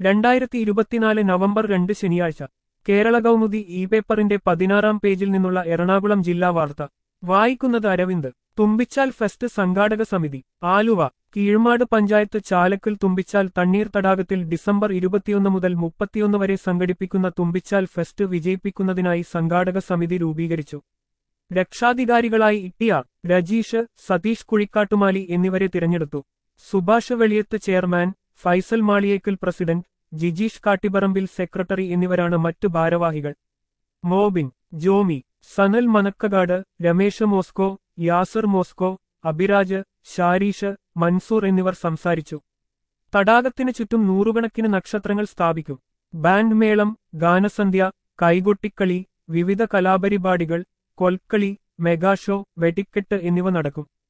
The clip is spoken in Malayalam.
2024 നവംബർ 2 ശനിയാഴ്ച കേരള കൗമുദി പേപ്പറിന്റെ 16-ാം പേജിൽ നിന്നുള്ള എറണാകുളം ജില്ലാ വാർത്ത വായിക്കുന്നത് അരവിന്ദ്. തുമ്പിച്ചാൽ ഫെസ്റ്റ് സംഘാടക സമിതി ആലുവ. കീഴ്മാട് പഞ്ചായത്ത് ചാലക്കൽ തുമ്പിച്ചാൽ തണ്ണീർ തടാകത്തിൽ ഡിസംബർ 21 മുതൽ 31 വരെ സംഘടിപ്പിക്കുന്ന തുമ്പിച്ചാൽ ഫെസ്റ്റ് വിജയിപ്പിക്കുന്നതിനായി സംഘാടക സമിതി രൂപീകരിച്ചു. രക്ഷാധികാരികളായി ഇട്ടിയാർ, രജീഷ്, സതീഷ് കുഴിക്കാട്ടുമാലി എന്നിവരെ തിരഞ്ഞെടുത്തു. Subhash Veliyath chairman, Faisal Maliyekkal president, Jijeesh Kattipparambil secretary എന്നിവരാണ് മറ്റു ഭാരവാഹികൾ. മോബിൻ, ജോമി, സനൽ മനക്കകാട്, രമേശ് മോസ്കോ, യാസർ മോസ്കോ, അഭിരാജ്, ഷാരീഷ്, മൻസൂർ എന്നിവർ സംസാരിച്ചു. തടാകത്തിനു ചുറ്റും നൂറുകണക്കിന് നക്ഷത്രങ്ങൾ സ്ഥാപിക്കും. ബാൻഡ് മേളം, ഗാനസന്ധ്യ, കൈകൊട്ടിക്കളി, വിവിധ കലാപരിപാടികൾ, കൊൽക്കളി, മെഗാഷോ, വെടിക്കെട്ട് എന്നിവ നടക്കും.